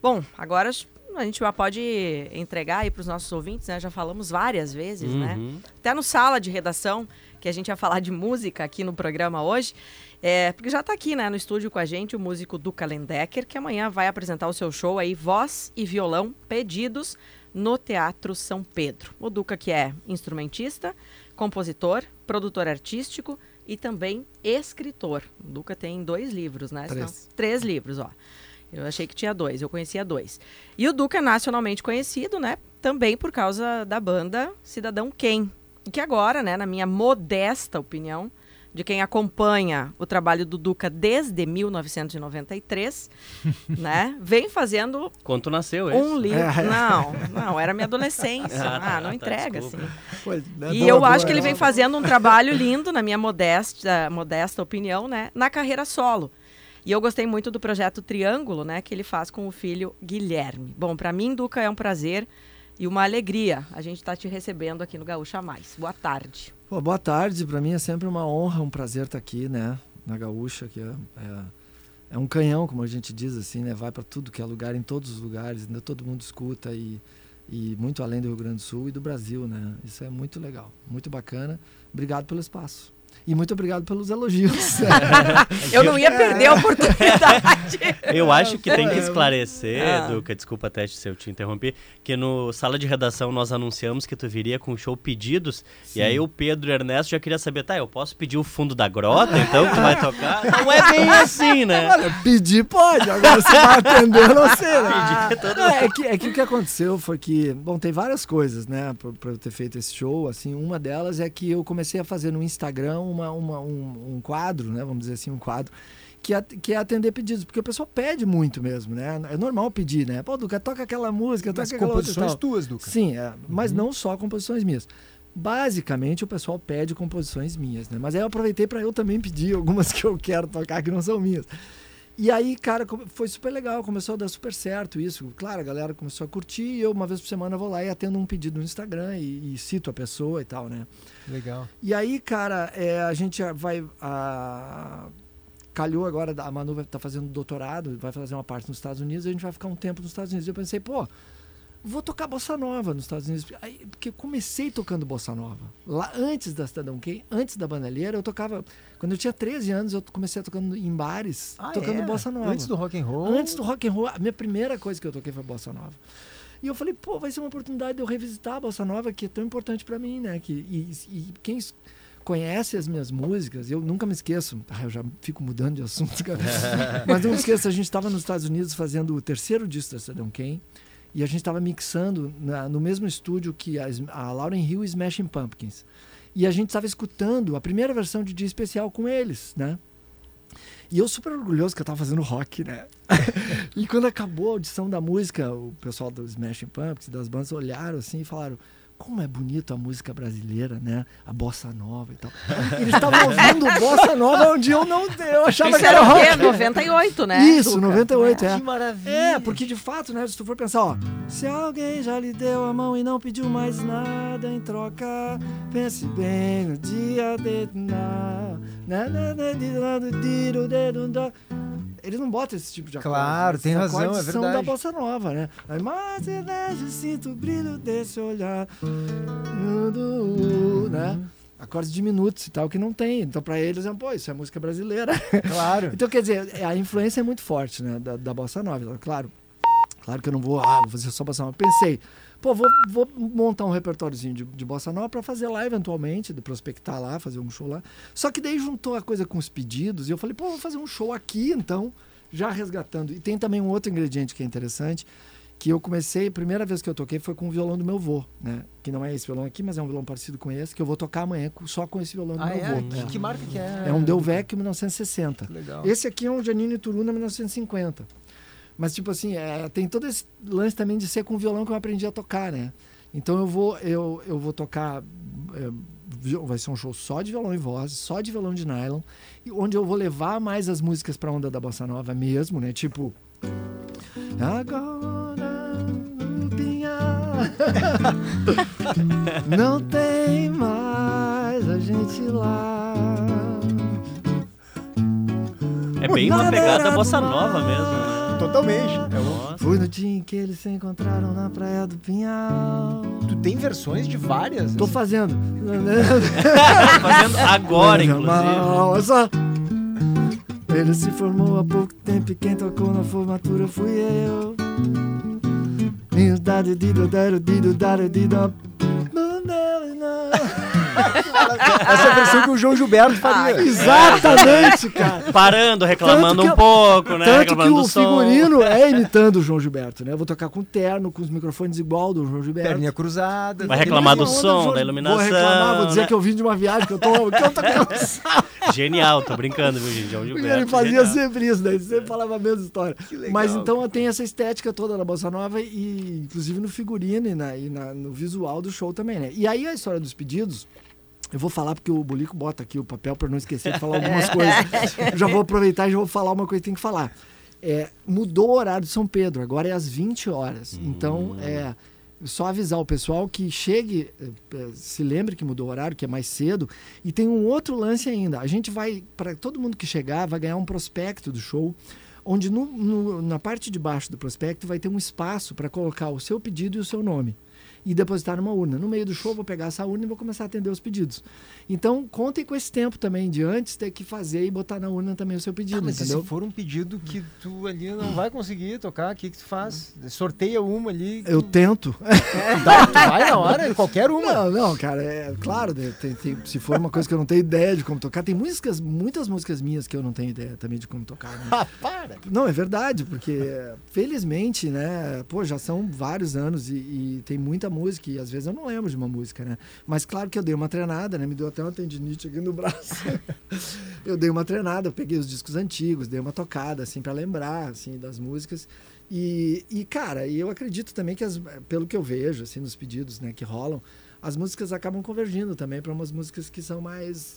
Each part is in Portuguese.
Bom, agora a gente já pode entregar aí para os nossos ouvintes, né? Já falamos várias vezes, né? Até no Sala de Redação, que a gente ia falar de música aqui no programa hoje. Porque já está aqui, né, no estúdio com a gente o músico Duca Lendecker, que amanhã vai apresentar o seu show aí, Voz e Violão Pedidos, no Teatro São Pedro. O Duca, que é instrumentista, compositor, produtor artístico e também escritor. O Duca tem 2 livros, né? 3 livros, ó. Eu achei que tinha 2, eu conhecia 2. E o Duca é nacionalmente conhecido, né? Também por causa da banda Cidadão Quem. E que agora, né, na minha modesta opinião, de quem acompanha o trabalho do Duca desde 1993, né? Vem fazendo... Quando tu nasceu, um livro. Não, era minha adolescência. Não entrega, desculpa. assim. E eu acho que ele vem fazendo um trabalho lindo, na minha modesta opinião, né? Na carreira solo. E eu gostei muito do projeto Triângulo, né? Que ele faz com o filho Guilherme. Bom, para mim, Duca, é um prazer e uma alegria a gente estar te recebendo aqui no Gaúcha Mais. Boa tarde. Pô, boa tarde, para mim é sempre uma honra, um prazer estar aqui, né, na Gaúcha, que é um canhão, como a gente diz assim, né, vai para tudo que é lugar, em todos os lugares, né, todo mundo escuta e muito além do Rio Grande do Sul e do Brasil, né, isso é muito legal, muito bacana, obrigado pelo espaço. E muito obrigado pelos elogios. Eu não ia perder a oportunidade. Eu acho que tem que esclarecer, Duca, desculpa até se eu te interrompi, que no Sala de Redação nós anunciamos que tu viria com o show Pedidos. Sim. E aí o Pedro e o Ernesto já queria saber, eu posso pedir o fundo da grota, então, que tu vai tocar? Não é bem assim, né? Olha, pedir pode, agora você vai atender, eu não sei. Né? É que o que aconteceu foi que, bom, tem várias coisas, né, pra eu ter feito esse show, assim, uma delas é que eu comecei a fazer no Instagram um quadro, né? Vamos dizer assim, um quadro que é atender pedidos, porque o pessoal pede muito mesmo, né? É normal pedir, né? Pô, Duca, toca aquela música, toca aquela outra. Mas composições tuas, Duca. Sim, mas não só composições minhas. Basicamente, o pessoal pede composições minhas, né? Mas aí eu aproveitei para eu também pedir algumas que eu quero tocar que não são minhas. E aí, cara, foi super legal, começou a dar super certo isso. Claro, a galera começou a curtir e eu, uma vez por semana, vou lá e atendo um pedido no Instagram e cito a pessoa e tal, né? Legal. E aí, cara, a gente vai... Calhou agora, a Manu vai estar fazendo doutorado, vai fazer uma parte nos Estados Unidos, e a gente vai ficar um tempo nos Estados Unidos. Eu pensei, vou tocar bossa nova nos Estados Unidos. Aí, porque eu comecei tocando bossa nova. Lá antes da Cidadão Quem, antes da Bandalheira, eu tocava... Quando eu tinha 13 anos, eu comecei tocando em bares, tocando bossa nova. Antes do rock and roll? Antes do rock and roll. A minha primeira coisa que eu toquei foi bossa nova. E eu falei, vai ser uma oportunidade de eu revisitar a bossa nova, que é tão importante para mim, né? E quem conhece as minhas músicas, eu nunca me esqueço, eu já fico mudando de assunto, cara. Mas não me esqueço, a gente estava nos Estados Unidos fazendo o 3º disco da Cidadão Quem, e a gente estava mixando no mesmo estúdio que a Lauryn Hill e Smashing Pumpkins. E a gente estava escutando a primeira versão de Dia Especial com eles, né? E eu super orgulhoso que eu estava fazendo rock, né? E quando acabou a audição da música, o pessoal do Smashing Pumpkins, das bandas, olharam assim e falaram: como é bonito a música brasileira, né? A bossa nova e tal. Eles estavam ouvindo bossa nova onde eu achava isso que era rock. 98, né? Isso, Duca? 98, Que maravilha. Porque de fato, né? Se tu for pensar, se alguém já lhe deu a mão e não pediu mais nada em troca, pense bem no dia de... Eles não botam esse tipo de acorde. Claro, tem razão, é verdade. São da bossa nova, né? Mas eu sinto o brilho desse olhar, né? Acordes diminutos e tal, que não tem. Então, pra eles, isso é música brasileira. Claro. Então, quer dizer, a influência é muito forte, né? Da bossa nova. Claro que eu não vou fazer só bossa nova. Pensei, vou montar um repertóriozinho de bossa nova para fazer lá eventualmente, de prospectar lá, fazer um show lá. Só que daí juntou a coisa com os pedidos e eu falei, vou fazer um show aqui então, já resgatando. E tem também um outro ingrediente que é interessante, que eu comecei, a primeira vez que eu toquei foi com o violão do meu vô, né? Que não é esse violão aqui, mas é um violão parecido com esse, que eu vou tocar amanhã só com esse violão do meu vô. Né? Que marca que é? É um Del Vecchio 1960. Legal. Esse aqui é um Giannini Turuna 1950. Mas, tipo assim, tem todo esse lance também de ser com violão que eu aprendi a tocar, né? Então eu vou tocar... vai ser um show só de violão e voz, só de violão de nylon, onde eu vou levar mais as músicas pra onda da bossa nova mesmo, né? Tipo... Agora, não tem mais a gente lá... É bem uma pegada bossa nova mesmo, né? Totalmente. Foi no dia em que eles se encontraram na Praia do Pinhal. Tu tem versões de várias? Tô fazendo. Tá fazendo agora, inclusive. Olha só. Ele se formou há pouco tempo e quem tocou na formatura fui eu. Essa é a versão que o João Gilberto faria. Exatamente, cara. Parando, reclamando Tanto que um pouco, né? Tanto Reclamando que o do som. figurino é imitando o João Gilberto, né? Eu vou tocar com terno, com os microfones igual do João Gilberto. Perninha cruzada. Vai reclamar do Onda som, João- da iluminação. Vou reclamar, vou dizer né? que eu vim de uma viagem, que eu tô cansado. Genial, tô brincando, viu, gente? João Porque Gilberto. ele fazia genial. sempre isso, né? Ele sempre falava a mesma história. legal. Mas então eu tenho essa estética toda da Bossa Nova e inclusive no figurino no visual do show também, né? E aí a história dos pedidos, eu vou falar porque o Bolico bota aqui o papel para não esquecer de falar algumas coisas. Eu já vou aproveitar e já vou falar uma coisa que tem que falar. Mudou o horário de São Pedro, agora é às 20 horas. Então, só avisar o pessoal que chegue, se lembre que mudou o horário, que é mais cedo. E tem um outro lance ainda. A gente vai, para todo mundo que chegar, vai ganhar um prospecto do show, onde na parte de baixo do prospecto vai ter um espaço para colocar o seu pedido e o seu nome. E depositar numa urna. No meio do show, vou pegar essa urna e vou começar a atender os pedidos. Então, contem com esse tempo também de antes ter que fazer e botar na urna também o seu pedido, Mas entendeu? se for um pedido que tu ali não vai conseguir tocar, o que tu faz? Sorteia uma ali. Eu tento. Tu vai na hora, qualquer uma. Não, cara, claro, né, se for uma coisa que eu não tenho ideia de como tocar, tem muitas músicas minhas que eu não tenho ideia também de como tocar. Né? Ah, para! Não, é verdade, porque felizmente, né, já são vários anos e tem muita música e às vezes eu não lembro de uma música, né? Mas claro que eu dei uma treinada, né? Me deu até uma tendinite aqui no braço. Eu dei uma treinada, eu peguei os discos antigos, dei uma tocada, assim, pra lembrar, assim, das músicas. E cara, eu acredito também que, pelo que eu vejo, assim, nos pedidos, né, que rolam, as músicas acabam convergindo também para umas músicas que são mais...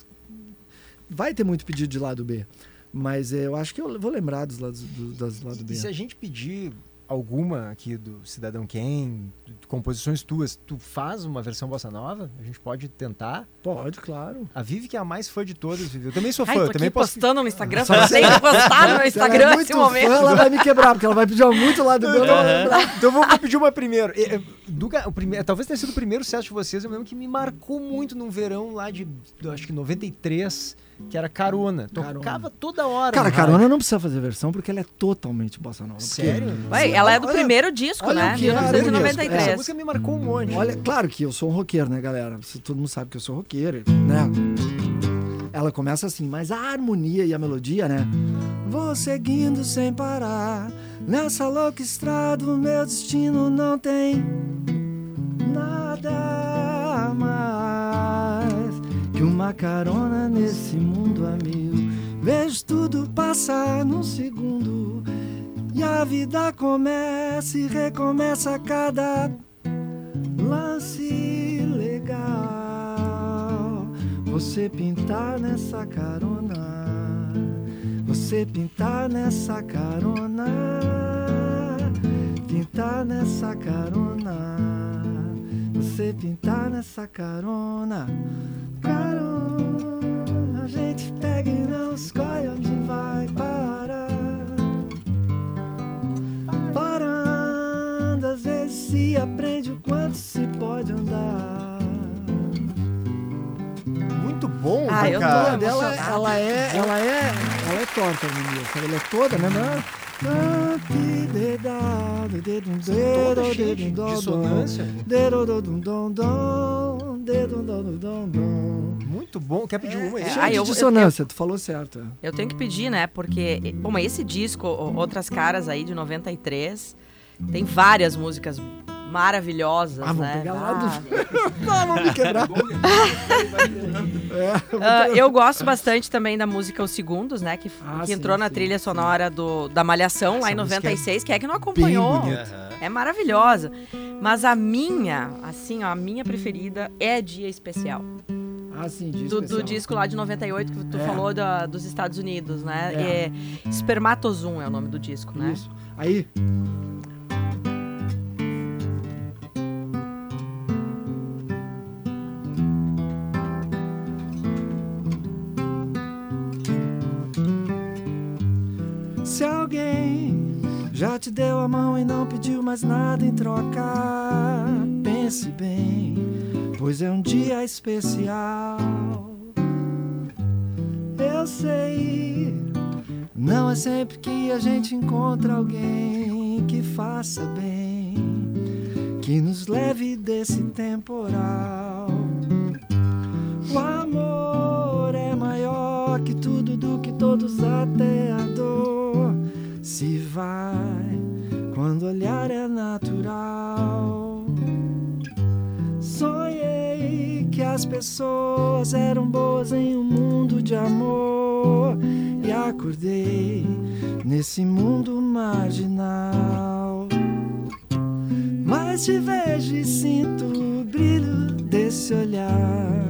Vai ter muito pedido de lado B, mas eu acho que eu vou lembrar dos lados B. E se a gente pedir alguma aqui do Cidadão Ken, composições tuas, tu faz uma versão bossa nova? A gente pode tentar? Pode, claro. A Vivi, que é a mais fã de todas, Vivi. Eu também sou fã. Ai, tô eu também aqui posso... postando no Instagram, Só passei a postar no meu Se ela Instagram é nesse muito momento. fã, ela vai me quebrar, porque ela vai pedir muito lado B. Então vou pedir uma primeiro. Talvez tenha sido o primeiro set de vocês, eu lembro que me marcou muito num verão lá de, acho que 93, que era Carona. Tocava toda hora. Cara, no Carona rádio. não precisa fazer versão, porque ela é totalmente bossa nova. Sério? Ué, ela é do Olha- primeiro disco, olha né? o que é, Essa 1993. música me marcou um monte. Olha, claro que eu sou um roqueiro, né, galera? Todo mundo sabe que eu sou roqueiro, né? Ela começa assim, mas a harmonia e a melodia, né? Vou seguindo sem parar, nessa louca estrada o meu destino não tem nada mais que uma carona nesse mundo a mil. Vejo tudo passar num segundo e a vida começa e recomeça a cada lance legal. Você pintar nessa carona, você pintar nessa carona, pintar nessa carona, você pintar nessa carona, carona, a gente pega e não escolhe onde vai parar. Parando, às vezes se aprende o quanto se pode andar. Muito bom, Ah, eu tô cara. Dela, emocionada. ela é torta, a harmonia, sabe? Ela é toda, né? Toda cheia de dissonância. Muito bom. Quer pedir uma? É. Cheia Ah, de eu- dissonância, tu falou certo. Eu tenho que pedir, né? Porque, bom, mas esse disco, Outras Caras aí, de 93, tem várias músicas maravilhosas, Ah, vamos né? pegar lá do... Não, vamos me quebrar. Eu gosto bastante também da música Os Segundos, né? Que Sim, entrou na sim. trilha sonora da Malhação, lá em Essa música 96. Quem é que não acompanhou? bonita. Aham. É maravilhosa. Mas a minha, assim, ó, a minha preferida é Dia Especial. Ah, sim, disco Do especial. disco lá de 98 que tu É. falou dos Estados Unidos, né? É. Spermatozoon é o nome do disco, né? Isso. Aí, se alguém já te deu deu a mão e não pediu mais nada em troca. Pense bem, pois é um dia especial. Eu sei, não é sempre que a gente encontra alguém que faça bem, que nos leve desse temporal. O amor é maior que tudo, do que todos, até a dor se vai quando olhar é natural. Sonhei que as pessoas eram boas em um mundo de amor e acordei nesse mundo marginal. Mas te vejo e sinto o brilho desse olhar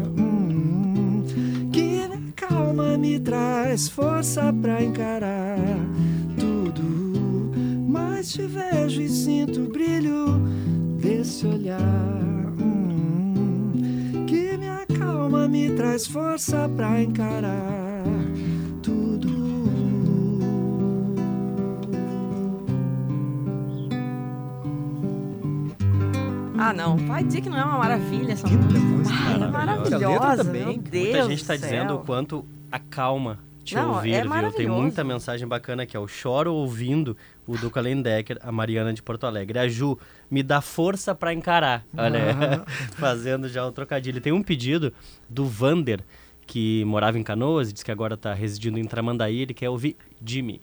que me acalma, me traz força pra encarar tudo. Mas te vejo e sinto o brilho desse olhar que me acalma, me traz força pra encarar tudo. Ah, não. Vai dizer que não é uma maravilha essa música. É maravilhosa, também. meu Deus. Muita gente tá do céu. dizendo o quanto acalma te Não, ouvir, é viu? Tem maravilhoso. muita mensagem bacana aqui, ó. Eu choro ouvindo o Duca Lendecker, a Mariana de Porto Alegre. A Ju, me dá força pra encarar. Olha, fazendo já o trocadilho. Tem um pedido do Vander, que morava em Canoas e diz que agora tá residindo em Tramandaí. Ele quer ouvir Jimmy.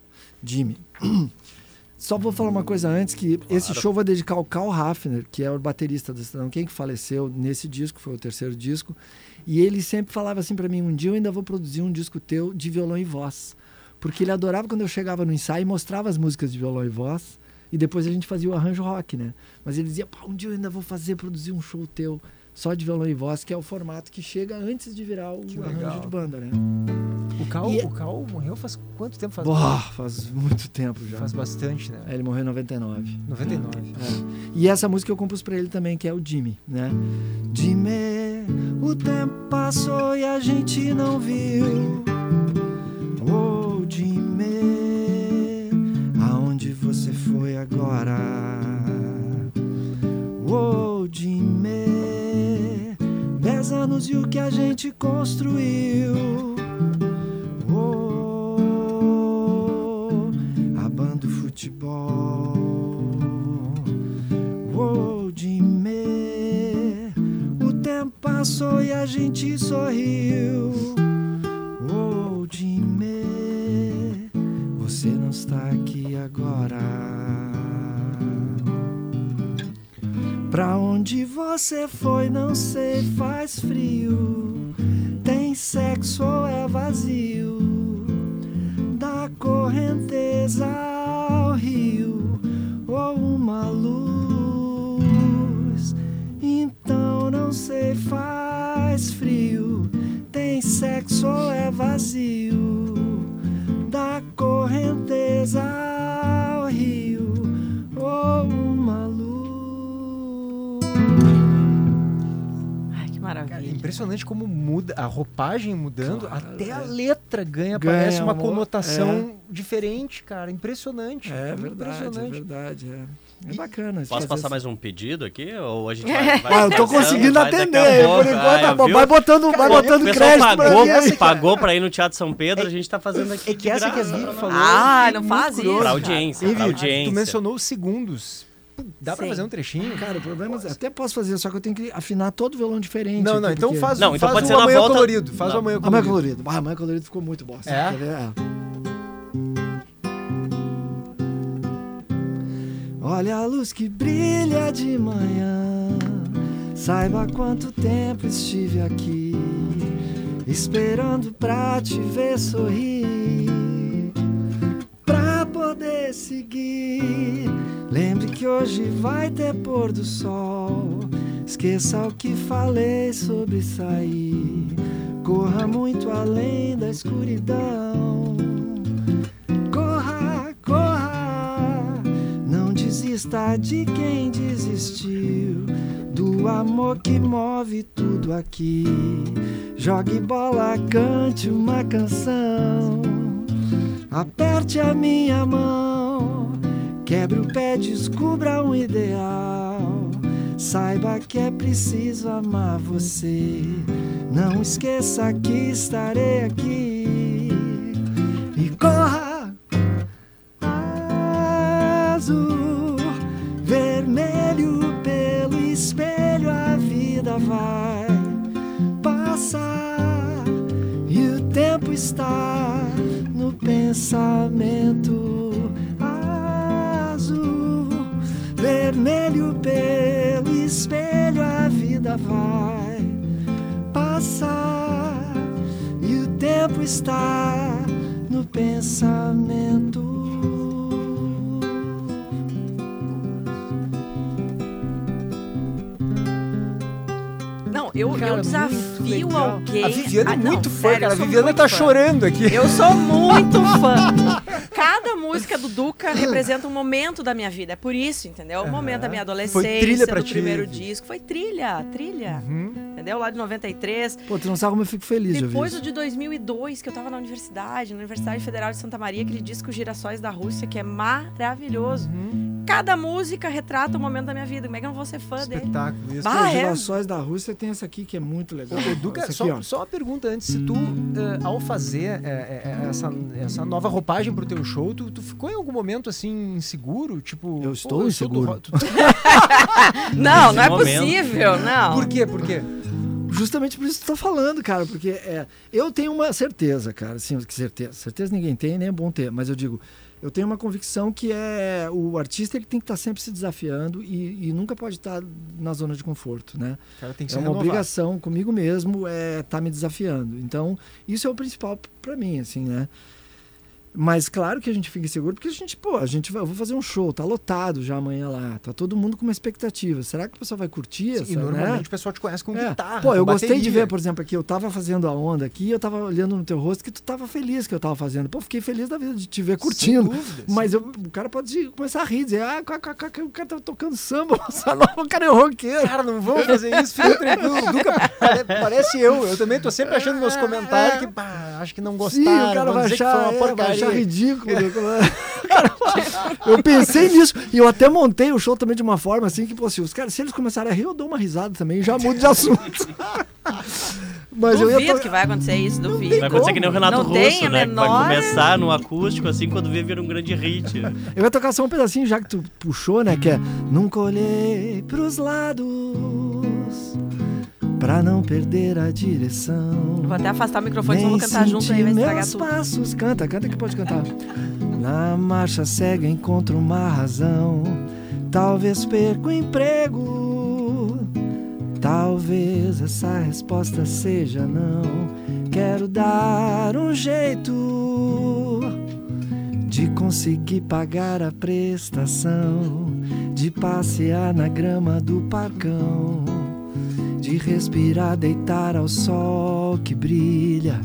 Só vou falar uma coisa antes, que esse show vou dedicar ao Karl Hafner, que é o baterista do Cidadão Kane, que faleceu nesse disco, foi o terceiro disco, e ele sempre falava assim pra mim, um dia eu ainda vou produzir um disco teu de violão e voz, porque ele adorava quando eu chegava no ensaio e mostrava as músicas de violão e voz, e depois a gente fazia o arranjo rock, né? Mas ele dizia, um dia eu ainda vou produzir um show teu só de violão e voz, que é o formato que chega antes de virar o arranjo de banda, né? O Karl morreu faz quanto tempo? Faz muito tempo já. Faz bastante, né? Ele morreu em 99. 99. E essa música eu compus pra ele também, que é o Jimmy, né? Jimmy, o tempo passou e a gente não viu. Oh, Jimmy, aonde você foi agora? Oh, Jimmy, 10 anos e o que a gente construiu. Abando futebol. Oh, Jimmy, o tempo passou e a gente sorriu. Oh, Jimmy, você não está aqui agora. Pra onde você foi, não sei, faz frio. Tem sexo ou é vazio? Da correnteza ao rio, ou uma luz. Então não sei, faz frio. Tem sexo ou é vazio? Da correnteza ao rio, ou uma luz. Maravilha. Cara, é impressionante como muda a roupagem mudando, até a letra ganha Ganha uma conotação diferente, cara. Impressionante. É verdade. É bacana. Posso passar mais um pedido aqui? Ou a gente eu tô conseguindo atender. Por enquanto, vai botando crédito pra mim. Pagou pra ir no Teatro São Pedro, a gente tá fazendo aqui. É que essa que a Vivi falou. Não faz isso. Pra audiência. Tu mencionou os segundos. Dá pra fazer um trechinho? Cara, o problema é até posso fazer, só que eu tenho que afinar todo o violão diferente. Não, então porque... faz então pode o ser na Amanhã volta. Colorido. Faz o Amanhã Colorido. Amanhã Colorido ficou muito bosta. É? Quer ver? Olha a luz que brilha de manhã, saiba quanto tempo estive aqui, esperando pra te ver sorrir, pra poder seguir. Lembre que hoje vai ter pôr do sol, esqueça o que falei sobre sair, corra muito além da escuridão. Corra, corra, não desista de quem desistiu, do amor que move tudo aqui. Jogue bola, cante uma canção, aperte a minha mão, Quebre o pé, descubra um ideal. Saiba que é preciso amar você. Não esqueça que estarei aqui. E corra, azul, vermelho pelo espelho. A vida vai passar e o tempo está no pensamento. Azul, vermelho pelo espelho. A vida vai passar e o tempo está no pensamento. Não, eu desafio alguém. A Viviana é muito fã, sério, cara. A eu sou Viviana muito tá fã. chorando aqui. Eu sou muito fã. Cada música do Duca representa um momento da minha vida. É por isso, entendeu? O momento da minha adolescência, Foi trilha pra do ti, primeiro Vi. disco. Foi trilha. Entendeu? Lá de 93. Pô, tu não sabe como eu fico feliz de ouvir Depois isso. o de 2002, que eu tava na Universidade Federal de Santa Maria, aquele disco Girassóis da Rússia, que é maravilhoso. Cada música retrata um momento da minha vida. Como é que eu não vou ser fã dele? Espetáculo isso. Bah, Os é. Girassóis da Rússia tem essa aqui que é muito legal. Ô, Duca, Essa aqui, ó. só uma pergunta antes. Se tu, ao fazer essa nova roupagem pro teu show, tu ficou em algum momento, assim, inseguro? Tipo... Eu estou sou inseguro. Não, não é momento. possível, não. Por quê? Por quê? Justamente por isso que tu tá falando, cara, porque eu tenho uma certeza, cara, assim, que certeza ninguém tem, nem é bom ter, mas eu digo, eu tenho uma convicção que o artista ele tem que estar sempre se desafiando e nunca pode estar na zona de conforto, né? O cara tem que É se uma renovar. obrigação comigo mesmo estar me desafiando. Então, isso é o principal pra mim, assim, né? Mas claro que a gente fica inseguro, porque eu vou fazer um show, tá lotado já amanhã lá, tá todo mundo com uma expectativa. Será que o pessoal vai curtir essa, E normalmente né? o pessoal te conhece com guitarra, Pô, eu com gostei de bateria. ver, por exemplo, aqui, eu tava fazendo a onda aqui, eu tava olhando no teu rosto que tu tava feliz que eu tava fazendo. Pô, fiquei feliz da vida de te ver curtindo. Sem dúvida, Mas o cara pode começar a rir, dizer, o cara tá tocando samba, bossa nova, o cara é roqueiro. Cara, não vamos fazer isso, fica tranquilo. O Duca parece eu também tô sempre achando nos meus comentários que acho que não gostaram, Sim, o cara vão vai dizer que foi achar, uma vai porcaria. achar ridículo. Eu pensei nisso e eu até montei o show também de uma forma assim que, pô, se eles começarem a rir, eu dou uma risada também e já mudo de assunto. Mas eu Duvido ia que vai acontecer isso, duvido. Vai acontecer que nem o Renato Não tem Russo, a né? menor- Que vai começar no acústico, assim, quando vira um grande hit. Eu ia tocar só um pedacinho, já que tu puxou, né? Que é nunca olhei pros lados pra não perder a direção. Vou até afastar o microfone, senão vamos cantar junto aí, vai estragar meus tudo. passos. Canta que pode cantar. Na marcha cega encontro uma razão. Talvez perca o emprego. Talvez essa resposta seja não. Quero dar um jeito de conseguir pagar a prestação, de passear na grama do parcão, de respirar, deitar ao sol que brilha.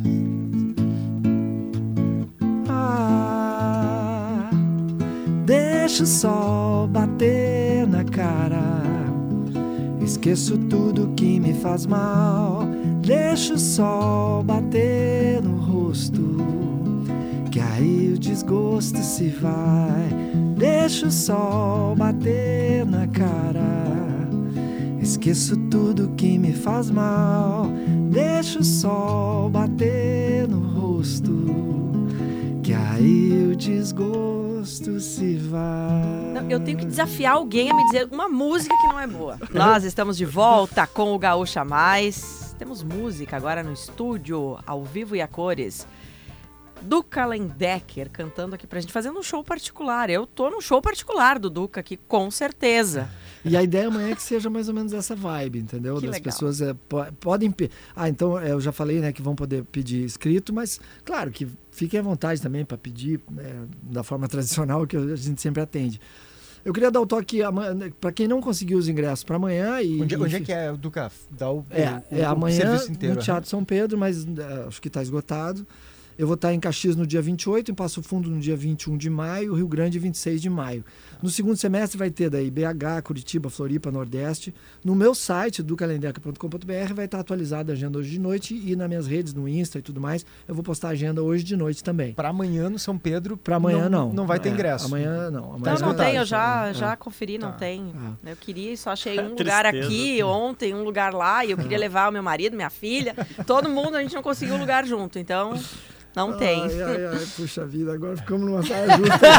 Deixa o sol bater na cara, esqueço tudo que me faz mal. Deixa o sol bater no rosto, que aí o desgosto se vai. Deixa o sol bater na cara, esqueço tudo que me faz mal. Deixa o sol bater no rosto, que aí o desgosto se vai. Não, eu tenho que desafiar alguém a me dizer uma música que não é boa. Nós estamos de volta com o Gaúcha Mais. Temos música agora no estúdio, ao vivo e a cores. Duca Lendecker cantando aqui pra gente, fazendo um show particular. Eu tô num show particular do Duca aqui, com certeza. E a ideia amanhã é que seja mais ou menos essa vibe, entendeu? Que Das legal. pessoas podem... então eu já falei, né, que vão poder pedir escrito, mas claro que fiquem à vontade também para pedir da forma tradicional que a gente sempre atende. Eu queria dar o toque para quem não conseguiu os ingressos para amanhã. Onde é que é, Duca? Dá o amanhã serviço inteiro. no Teatro São Pedro, mas acho que está esgotado. Eu vou estar em Caxias no dia 28, em Passo Fundo no dia 21 de maio, Rio Grande 26 de maio. No segundo semestre vai ter daí BH, Curitiba, Floripa, Nordeste. No meu site, ducalendeca.com.br, vai estar atualizada a agenda hoje de noite e nas minhas redes, no Insta e tudo mais, eu vou postar a agenda hoje de noite também. Para amanhã no São Pedro, para amanhã não. Não vai ter ingresso. Amanhã não. Amanhã não tem, eu já conferi, não tem. Eu queria, só achei um lugar aqui ontem, um lugar lá, e eu queria levar o meu marido, minha filha, todo mundo, a gente não conseguiu um lugar junto, então... Não tem. Puxa vida, agora ficamos numa saia justa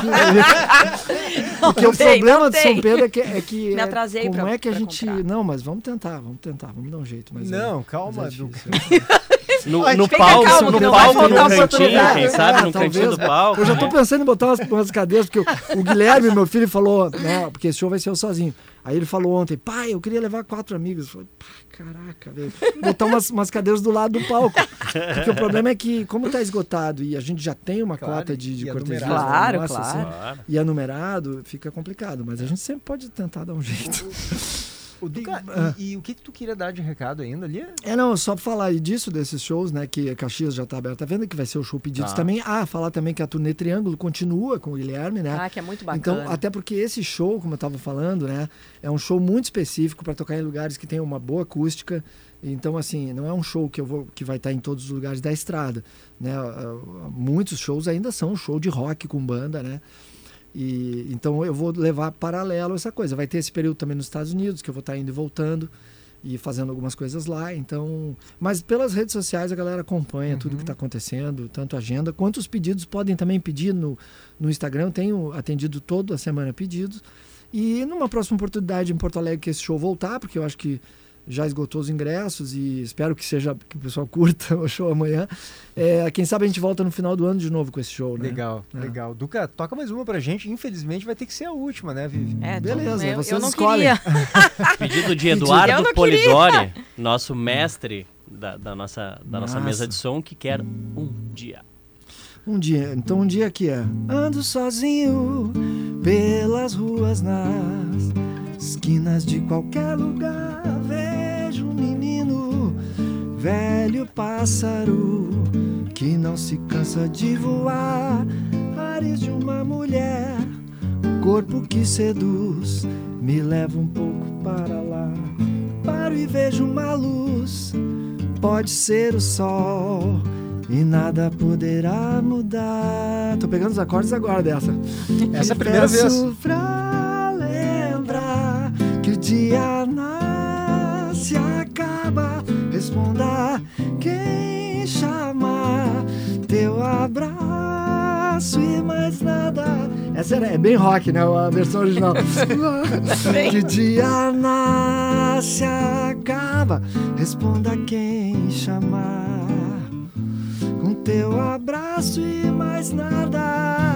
aqui. Porque o problema de São Pedro é que me atrasei como é que a gente... comprar. Não, mas vamos tentar, vamos dar um jeito. Mas não, calma, Duca. No palco, no cantinho, quem sabe, no cantinho do palco. Eu já tô pensando em botar umas cadeiras, porque o Guilherme, meu filho, falou, né, porque esse show vai ser eu sozinho. Aí ele falou ontem, pai, eu queria levar 4 amigos. Eu falei, caraca, velho. Botar umas cadeiras do lado do palco. Porque o problema é que, como tá esgotado e a gente já tem uma cota de cortesia, claro. Assim, e é numerado, fica complicado. Mas a gente sempre pode tentar dar um jeito. Duca, e o que tu queria dar de recado ainda ali? Não, só pra falar disso, desses shows, né, que a Caxias já tá aberta à venda, que vai ser o show Pedidos também. Falar também que a turnê Triângulo continua com o Guilherme, né? Que é muito bacana. Então, até porque esse show, como eu tava falando, né, é um show muito específico para tocar em lugares que tem uma boa acústica. Então, assim, não é um show que vai estar em todos os lugares da estrada, né? Muitos shows ainda são um show de rock com banda, né? E então eu vou levar paralelo essa coisa. Vai ter esse período também nos Estados Unidos, que eu vou estar indo e voltando e fazendo algumas coisas lá. Então, mas pelas redes sociais a galera acompanha tudo que está acontecendo, tanto a agenda quanto os pedidos. Podem também pedir no Instagram. Eu tenho atendido toda a semana pedidos. E numa próxima oportunidade em Porto Alegre que esse show voltar, porque eu acho que já esgotou os ingressos e espero que o pessoal curta o show amanhã. Quem sabe a gente volta no final do ano de novo com esse show, né? Legal. Duca, toca mais uma pra gente. Infelizmente vai ter que ser a última, né, Vivi? Beleza, vocês eu não escolhem. Pedido de Eduardo Polidori, nosso mestre da nossa mesa de som, que quer um dia. Um dia, então um dia que é: ando sozinho pelas ruas nas esquinas de qualquer lugar, vejo um menino, velho pássaro, que não se cansa de voar, ares de uma mulher, corpo que seduz, me leva um pouco para lá, paro e vejo uma luz, pode ser o sol, e nada poderá mudar. Tô pegando os acordes agora dessa. Essa é a primeira vez. Pra lembrar que o dia nasce e acaba, responda quem chamar, teu abraço e mais nada. Essa é bem rock, né? A versão original. Que o dia nasce e acaba, responda quem chamar, com teu abraço e mais nada.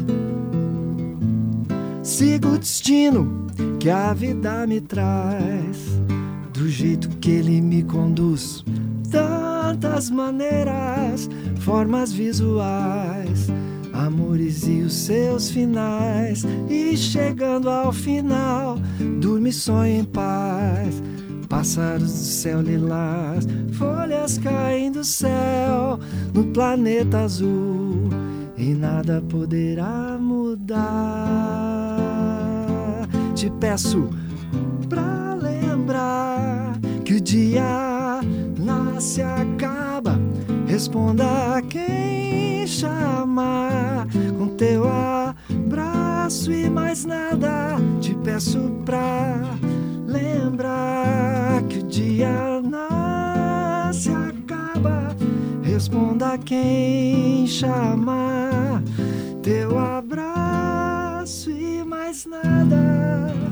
Sigo o destino que a vida me traz, do jeito que ele me conduz, tantas maneiras, formas visuais, amores e os seus finais. E chegando ao final, durmo e sonho em paz, pássaros do céu lilás, folhas caem do céu no planeta azul, e nada poderá mudar. Te peço pra lembrar que o dia nasce e acaba, responda quem chamar, com teu abraço e mais nada. Te peço pra lembrar que o dia nasce e acaba, responda quem chamar, teu abraço e mais nada.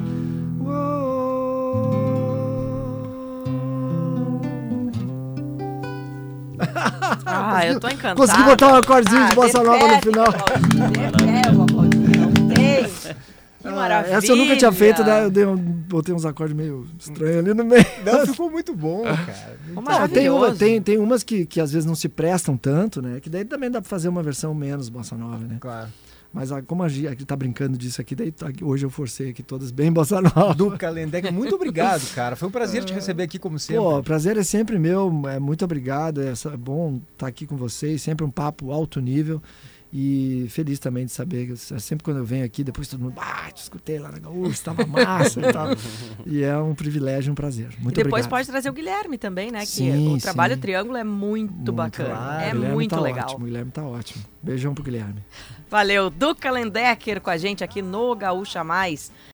Eu tô encantada. Consegui botar um acordezinho de bossa nova no final. Não tem. Que maravilha. Essa eu nunca tinha feito, né? Eu botei uns acordes meio estranhos ali no meio. Não, ficou muito bom, cara. Tem umas que às vezes não se prestam tanto, né? Que daí também dá pra fazer uma versão menos bossa nova, né? Claro. Mas como a gente tá brincando disso aqui, daí hoje eu forcei aqui todas bem bossa nova. Duca Lendecker, muito obrigado, cara. Foi um prazer te receber aqui, como sempre. Pô, o prazer é sempre meu. Muito obrigado. É bom estar aqui com vocês. Sempre um papo alto nível. E feliz também de saber que sempre quando eu venho aqui, depois todo mundo, te escutei lá na Gaúcha, estava massa e tal. E é um privilégio, um prazer. Muito obrigado. E depois pode trazer o Guilherme também, né? Que o trabalho Triângulo é muito bacana. Claro. É Guilherme muito tá legal. Ótimo, o Guilherme tá ótimo. Beijão pro Guilherme. Valeu, Duca Lendecker com a gente aqui no Gaúcha Mais.